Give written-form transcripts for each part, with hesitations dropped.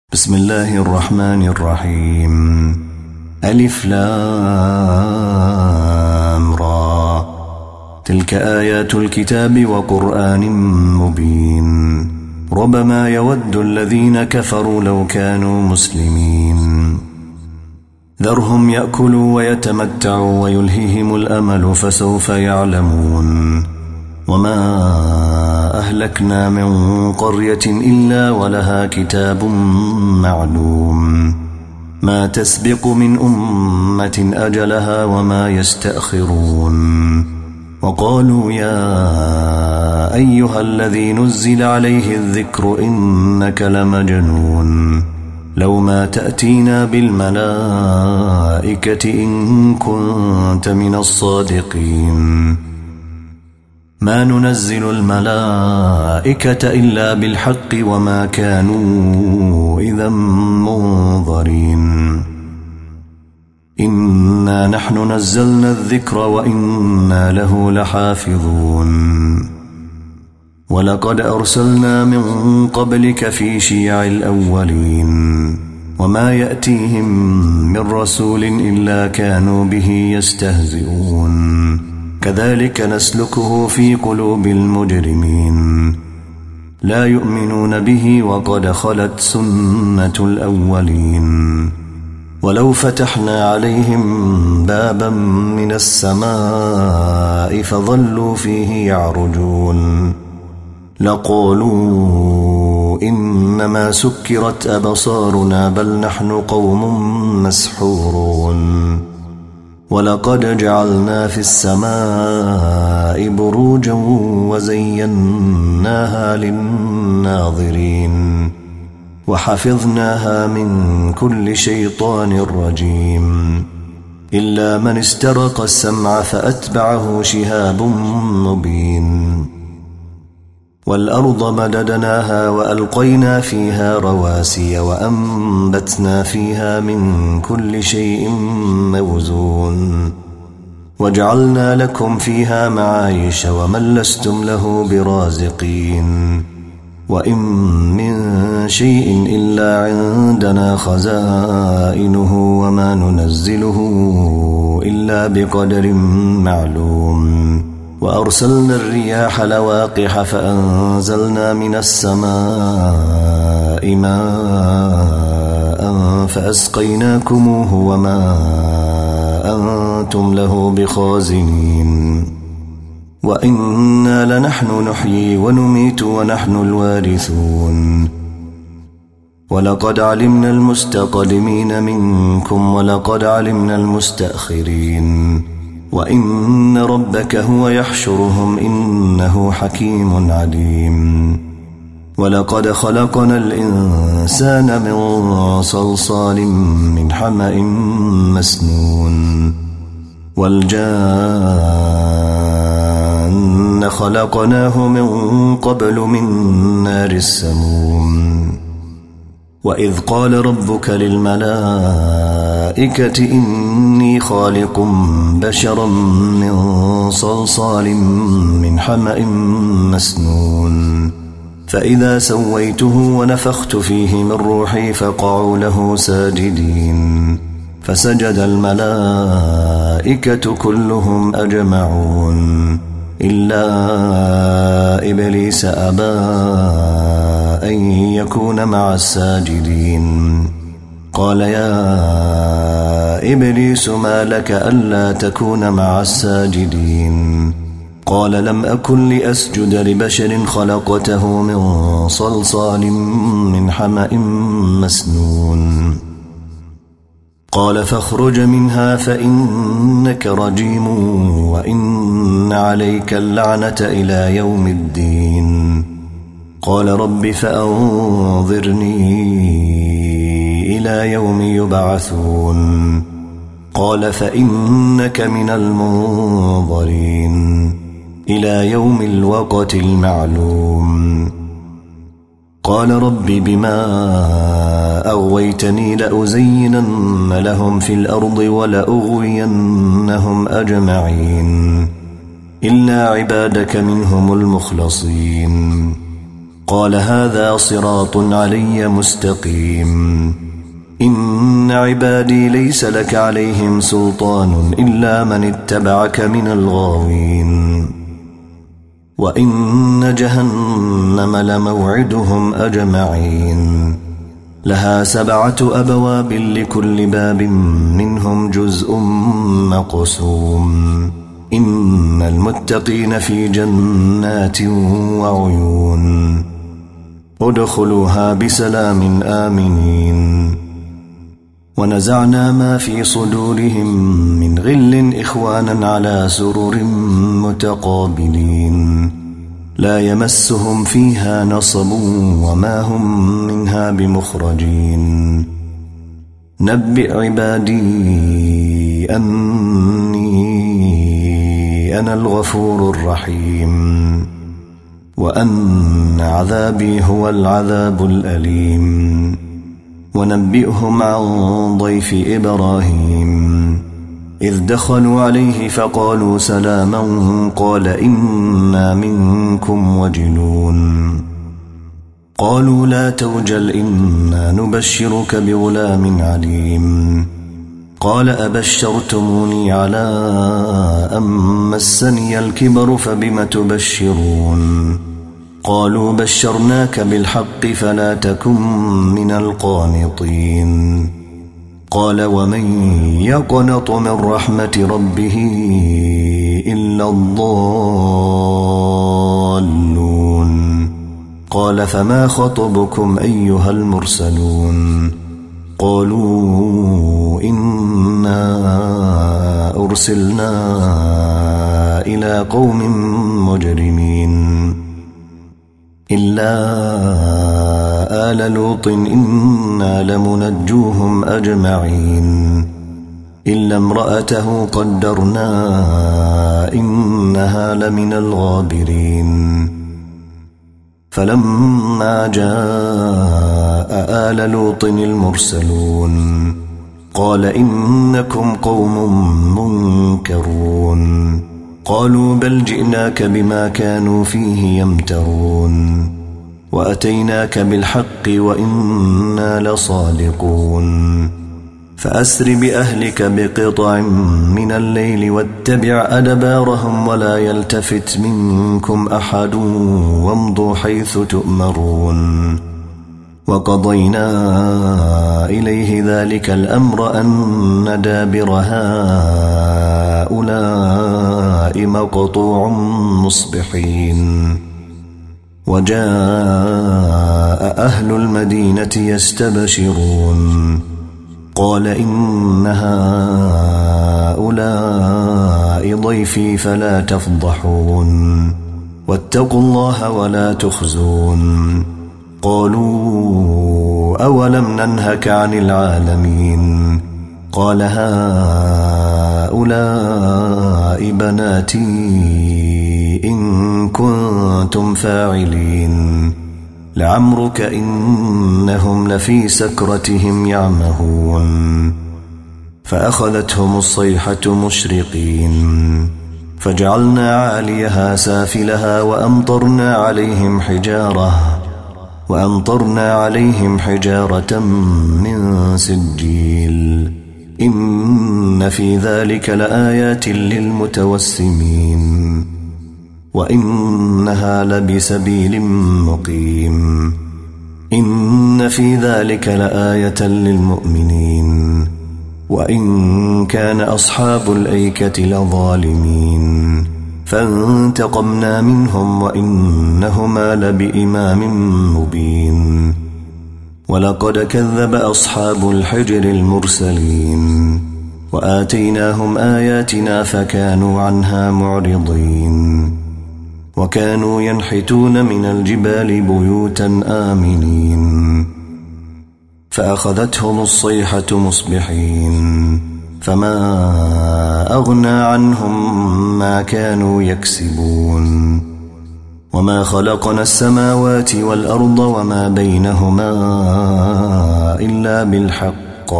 بسم الله الرحمن الرحيم. ألف لام را. تلك آيات الكتاب وقرآن مبين. ربما يود الذين كفروا لو كانوا مسلمين. ذرهم يأكلوا ويتمتعوا ويلههم الأمل فسوف يعلمون. وما أهلكنا من قرية إلا ولها كتاب معلوم. ما تسبق من أمة أجلها وما يستأخرون. وقالوا يا أيها الذي نزل عليه الذكر إنك لمجنون. لو ما تأتينا بالملائكة إن كنت من الصادقين. ما ننزل الملائكة إلا بالحق وما كانوا إذا منظرين. إنا نحن نزلنا الذكر وإنا له لحافظون. ولقد أرسلنا من قبلك في شيع الأولين. وما يأتيهم من رسول إلا كانوا به يستهزئون. كذلك نسلكه في قلوب المجرمين. لا يؤمنون به وقد خلت سنة الأولين. ولو فتحنا عليهم بابا من السماء فظلوا فيه يعرجون لقالوا إنما سكرت أبصارنا بل نحن قوم مسحورون. ولقد جعلنا في السماء بروجا وزيناها للناظرين. وحفظناها من كل شيطان رجيم. إلا من استرق السمع فأتبعه شهاب مبين. والأرض مددناها وألقينا فيها رواسي وأنبتنا فيها من كل شيء موزون. وجعلنا لكم فيها معايش ومن لستم له برازقين. وإن من شيء إلا عندنا خزائنه وما ننزله إلا بقدر معلوم. وأرسلنا الرياح لواقح فأنزلنا من السماء ماء فأسقيناكموه وما أنتم له بخازنين. وإنا لنحن نحيي ونميت ونحن الوارثون. ولقد علمنا المستقدمين منكم ولقد علمنا المستأخرين. وإن ربك هو يحشرهم إنه حكيم عليم. ولقد خلقنا الإنسان من صلصال من حمأ مسنون. والجان خلقناه من قبل من نار السموم. وإذ قال ربك للملائكة إني خالق بشرا من صلصال من حمأ مسنون. فإذا سويته ونفخت فيه من روحي فقعوا له ساجدين. فسجد الملائكة كلهم أجمعون إلا إبليس أبى أن يكون مع الساجدين. قال يا إبليس ما لك ألا تكون مع الساجدين؟ قال لم أكن لأسجد لبشر خلقته من صلصال من حمأ مسنون. قال فاخرج منها فإنك رجيم وإن عليك اللعنة إلى يوم الدين. قال رب فأنظرني إلى يوم يبعثون. قال فإنك من المنظرين إلى يوم الوقت المعلوم. قال رب بما أغويتني لأزينن لهم في الأرض ولأغوينهم أجمعين إلا عبادك منهم المخلصين. قال هذا صراط علي مستقيم إن عبادي ليس لك عليهم سلطان إلا من اتبعك من الغاوين وإن جهنم لموعدهم أجمعين لها 7 أبواب لكل باب منهم جزء مقسوم إن المتقين في جنات وعيون ادخلوها بسلام آمنين ونزعنا ما في صدورهم من غل إخوانا على سرر متقابلين لا يمسهم فيها نصب وما هم منها بمخرجين نبئ عبادي أني أنا الغفور الرحيم وأن عذابي هو العذاب الأليم ونبئهم عن ضيف إبراهيم إذ دخلوا عليه فقالوا سلاما قال إنا منكم وجلون قالوا لا توجل إنا نبشرك بغلام عليم قال أبشرتموني على أن مسني الكبر فبم تبشرون قالوا بشرناك بالحق فلا تكن من القانطين قال ومن يقنط من رحمة ربه إلا الضالون قال فما خطبكم أيها المرسلون قالوا إنا أرسلنا إلى قوم مجرمين إلا آل لوط إنا لمنجوهم أجمعين إلا امرأته قدرنا إنها لمن الغابرين فلما جاء آل لوط المرسلون قال إنكم قوم منكرون قالوا بل جئناك بما كانوا فيه يمترون وأتيناك بالحق وإنا لصادقون فأسر بأهلك بقطع من الليل واتبع أدبارهم ولا يلتفت منكم أحد وامضوا حيث تؤمرون وقضينا إليه ذلك الأمر أن دابر هؤلاء مقطوع مصبحين وجاء أهل المدينة يستبشرون قال إن هؤلاء ضيفي فلا تفضحون واتقوا الله ولا تخزون قالوا أولم ننهك عن العالمين قال هؤلاء بناتي إن كنتم فاعلين لعمرك إنهم لفي سكرتهم يعمهون فأخذتهم الصيحة مشرقين فجعلنا عاليها سافلها وأمطرنا عليهم حجارة من سجيل إن في ذلك لآيات للمتوسمين وإنها لبسبيل مقيم إن في ذلك لآية للمؤمنين وإن كان أصحاب الأيكة لظالمين فانتقمنا منهم وإنهما لبإمام مبين ولقد كذب أصحاب الحجر المرسلين وآتيناهم آياتنا فكانوا عنها معرضين وكانوا ينحتون من الجبال بيوتا آمنين فأخذتهم الصيحة مصبحين فما أغنى عنهم ما كانوا يكسبون وما خلقنا السماوات والأرض وما بينهما إلا بالحق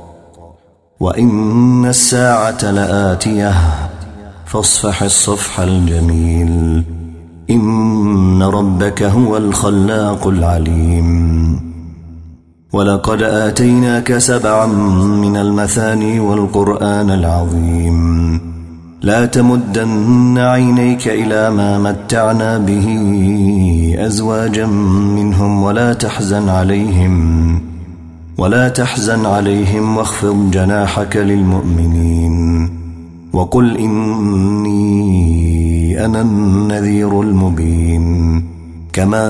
وإن الساعة لآتية فاصفح الصفح الجميل إن ربك هو الخلاق العليم ولقد آتيناك 7 من المثاني والقرآن العظيم لا تمدن عينيك إلى ما متعنا به أزواجا منهم ولا تحزن عليهم واخفض جناحك للمؤمنين وقل إني أنا النذير المبين كما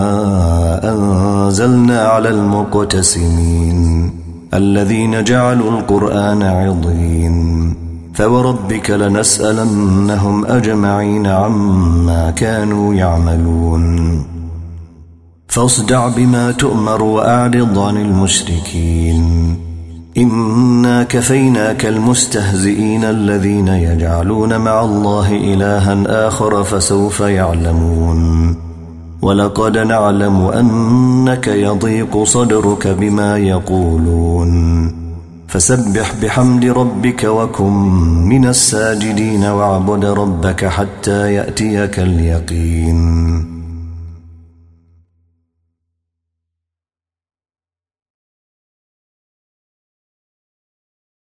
أنزلنا على المقتسمين الذين جعلوا القرآن عضين فوربك لنسألنهم أجمعين عما كانوا يعملون فاصدع بما تؤمر وأعرض عن المشركين إنا كفيناك المستهزئين الذين يجعلون مع الله إلها آخر فسوف يعلمون ولقد نعلم أنك يضيق صدرك بما يقولون فسبح بحمد ربك وكن من الساجدين واعبد ربك حتى يأتيك اليقين